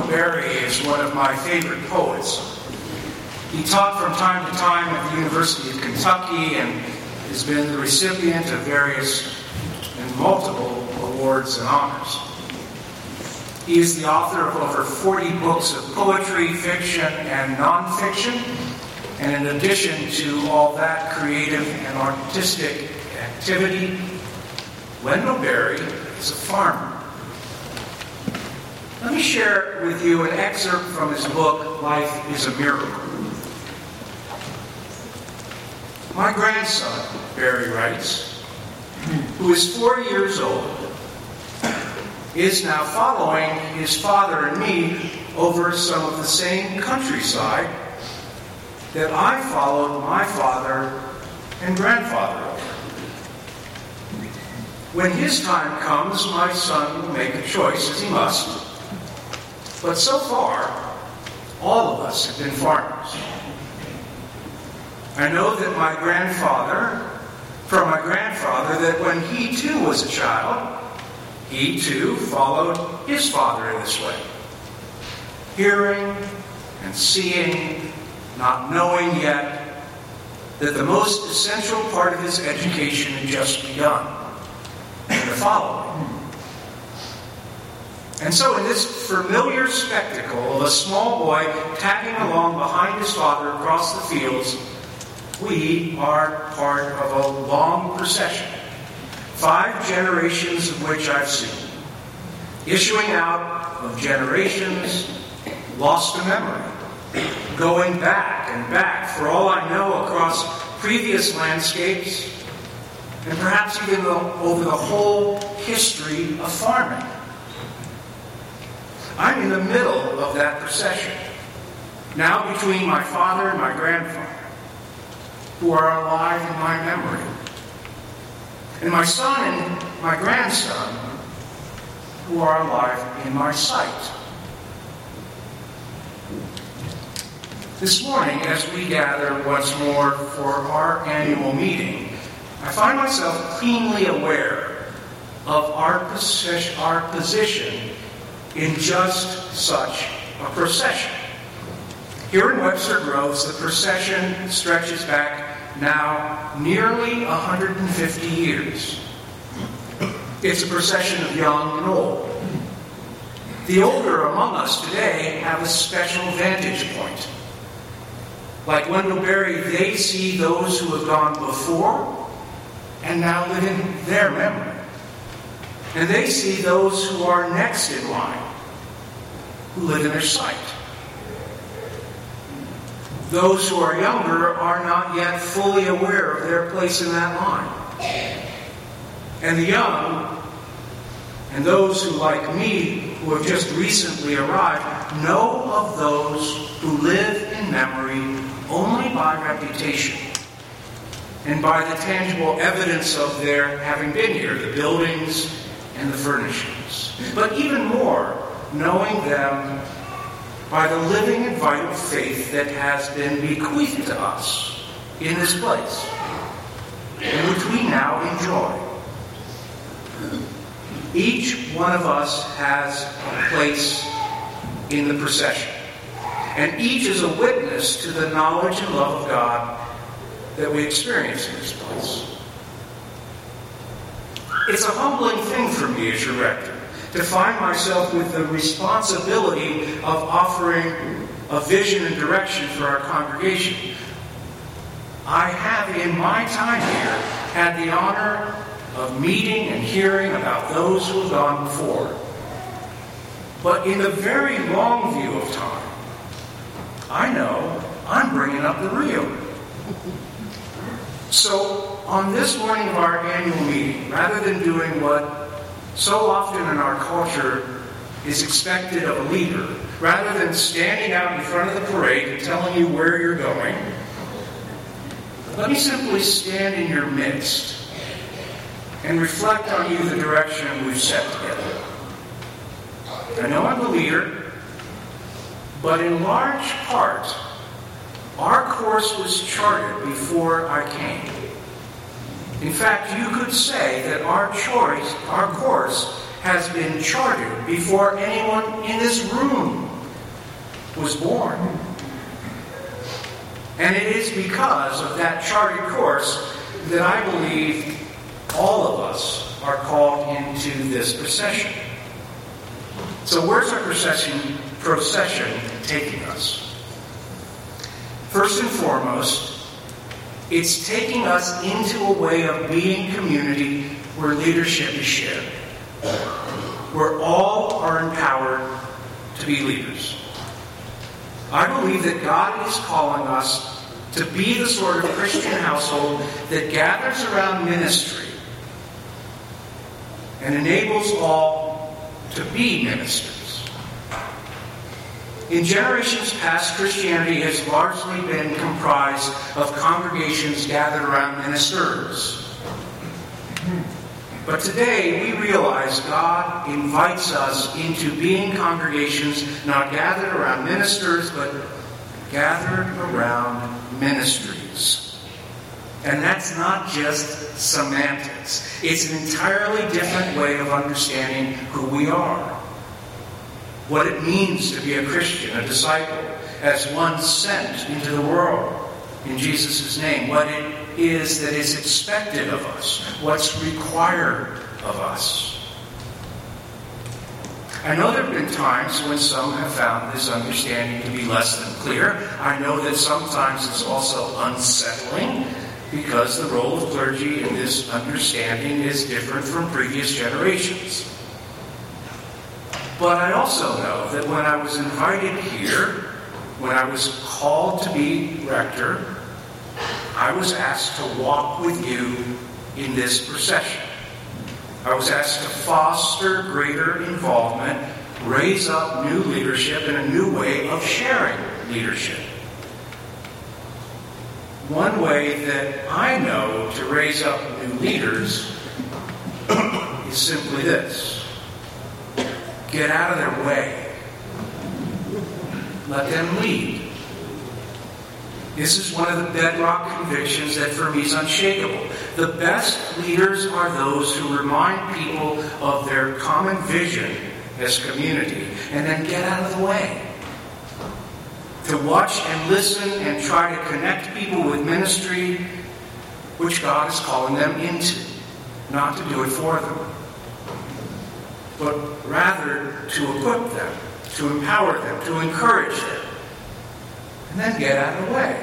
Berry is one of my favorite poets. He taught from time to time at the University of Kentucky and has been the recipient of various and multiple awards and honors. He is the author of over 40 books of poetry, fiction, and nonfiction. And in addition to all that creative and artistic activity, Wendell Berry is a farmer. Let me share with you an excerpt from his book, Life is a Miracle. My grandson, Berry writes, who is 4 years old, is now following his father and me over some of the same countryside that I followed my father and grandfather over. When his time comes, my son will make a choice, as he must. But so far, all of us have been farmers. I know that from my grandfather, that when he too was a child, he too followed his father in this way. Hearing and seeing, not knowing yet that the most essential part of his education had just begun, and the following. And so in this familiar spectacle of a small boy tagging along behind his father across the fields, we are part of a long procession, 5 generations of which I've seen, issuing out of generations lost to memory, going back and back, for all I know, across previous landscapes, and perhaps even over the whole history of farming. I'm in the middle of that procession, now between my father and my grandfather, who are alive in my memory, and my son and my grandson, who are alive in my sight. This morning, as we gather once more for our annual meeting, I find myself keenly aware of our position in just such a procession. Here in Webster Groves, the procession stretches back now nearly 150 years. It's a procession of young and old. The older among us today have a special vantage point. Like Wendell Berry, they see those who have gone before and now live in their memory. And they see those who are next in line, who live in their sight. Those who are younger are not yet fully aware of their place in that line. And the young, and those who, like me, who have just recently arrived, know of those who live in memory only by reputation and by the tangible evidence of their having been here, the buildings and the furnishings. But even more, knowing them by the living and vital faith that has been bequeathed to us in this place, and which we now enjoy. Each one of us has a place in the procession, and each is a witness to the knowledge and love of God that we experience in this place. It's a humbling thing for me as your rector to find myself with the responsibility of offering a vision and direction for our congregation. I have, in my time here, had the honor of meeting and hearing about those who have gone before. But in the very long view of time, I know I'm bringing up the rear. So, on this morning of our annual meeting, rather than doing what so often in our culture is expected of a leader, rather than standing out in front of the parade and telling you where you're going, let me simply stand in your midst and reflect on you the direction we've set together. I know I'm the leader, but in large part, our course was charted before I came. In fact, you could say that our course has been charted before anyone in this room was born. And it is because of that charted course that I believe all of us are called into this procession. So where's our procession taking us? First and foremost, it's taking us into a way of being community where leadership is shared, where all are empowered to be leaders. I believe that God is calling us to be the sort of Christian household that gathers around ministry and enables all to be ministers. In generations past, Christianity has largely been comprised of congregations gathered around ministers. But today, we realize God invites us into being congregations not gathered around ministers, but gathered around ministries. And that's not just semantics. It's an entirely different way of understanding who we are. What it means to be a Christian, a disciple, as one sent into the world in Jesus' name. What it is that is expected of us. What's required of us. I know there have been times when some have found this understanding to be less than clear. I know that sometimes it's also unsettling because the role of clergy in this understanding is different from previous generations. But I also know that when I was invited here, when I was called to be rector, I was asked to walk with you in this procession. I was asked to foster greater involvement, raise up new leadership, and a new way of sharing leadership. One way that I know to raise up new leaders is simply this. Get out of their way. Let them lead. This is one of the bedrock convictions that for me is unshakable. The best leaders are those who remind people of their common vision as community and then get out of the way. To watch and listen and try to connect people with ministry which God is calling them into. Not to do it for them, but rather to equip them, to empower them, to encourage them, and then get out of the way.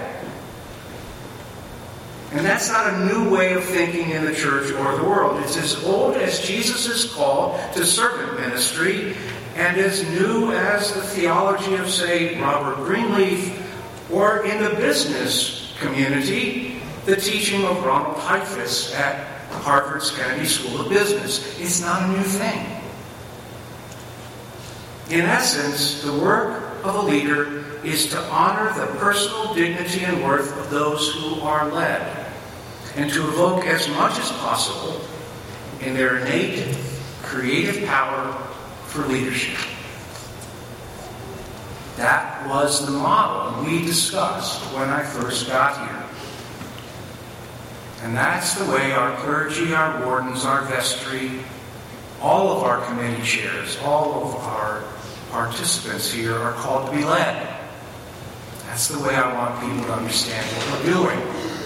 And that's not a new way of thinking in the church or the world. It's as old as Jesus' call to servant ministry and as new as the theology of, say, Robert Greenleaf, or in the business community, the teaching of Ronald Heifetz at Harvard's Kennedy School of Business. It's not a new thing. In essence, the work of a leader is to honor the personal dignity and worth of those who are led, and to evoke as much as possible in their innate creative power for leadership. That was the model we discussed when I first got here. And that's the way our clergy, our wardens, our vestry, all of our committee chairs, all of our participants here are called to be led. That's the way I want people to understand what we're doing.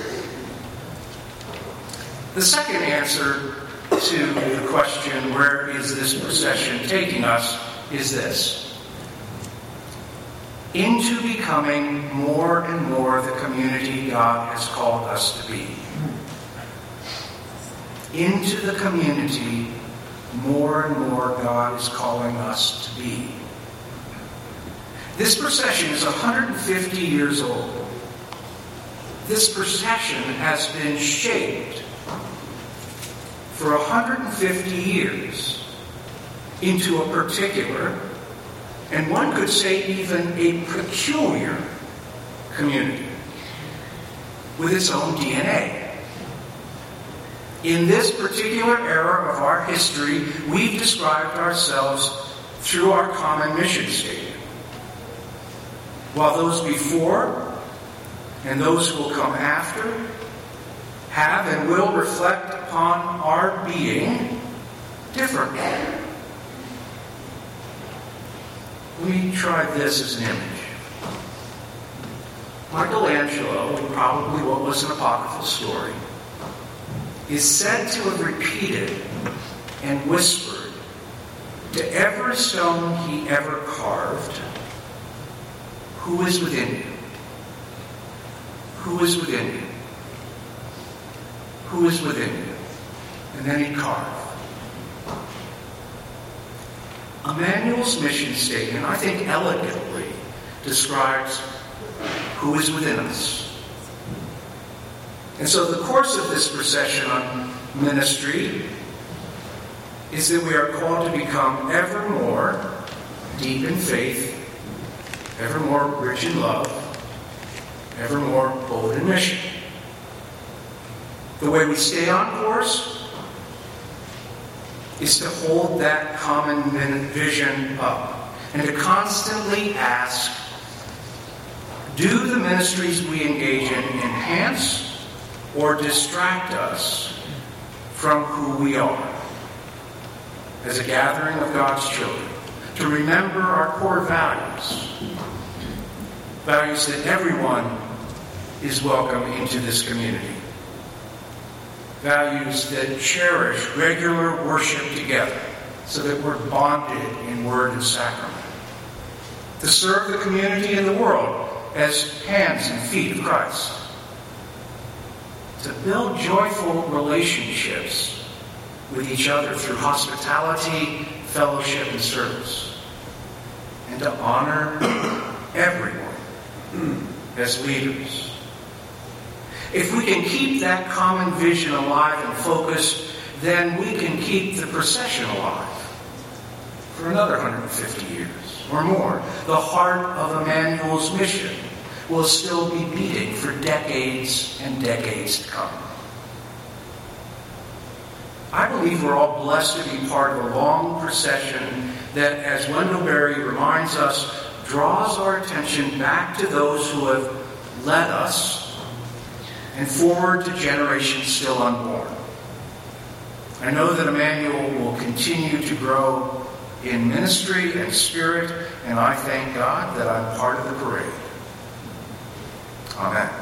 The second answer to the question, where is this procession taking us, is this. Into becoming more and more the community God has called us to be. Into the community more and more God is calling us to be. This procession is 150 years old. This procession has been shaped for 150 years into a particular, and one could say even a peculiar community with its own DNA. In this particular era of our history, we've described ourselves through our common mission statement. While those before and those who will come after have and will reflect upon our being differently. We tried this as an image. Michelangelo, in probably what was an apocryphal story, is said to have repeated and whispered to every stone he ever carved, "Who is within you? Who is within you? Who is within you?" And then he'd carve. Emmanuel's mission statement, I think, elegantly describes who is within us. And so the course of this procession on ministry is that we are called to become ever more deep in faith, ever more rich in love, ever more bold in mission. The way we stay on course is to hold that common vision up and to constantly ask, do the ministries we engage in enhance or distract us from who we are as a gathering of God's children? To remember our core values. Values that everyone is welcome into this community. Values that cherish regular worship together so that we're bonded in word and sacrament. To serve the community and the world as hands and feet of Christ. To build joyful relationships with each other through hospitality, fellowship, and service. And to honor everyone as leaders. If we can keep that common vision alive and focused, then we can keep the procession alive for another 150 years or more. The heart of Emmanuel's mission will still be beating for decades and decades to come. I believe we're all blessed to be part of a long procession that, as Wendell Berry reminds us, draws our attention back to those who have led us and forward to generations still unborn. I know that Emmanuel will continue to grow in ministry and spirit, and I thank God that I'm part of the parade. Amen.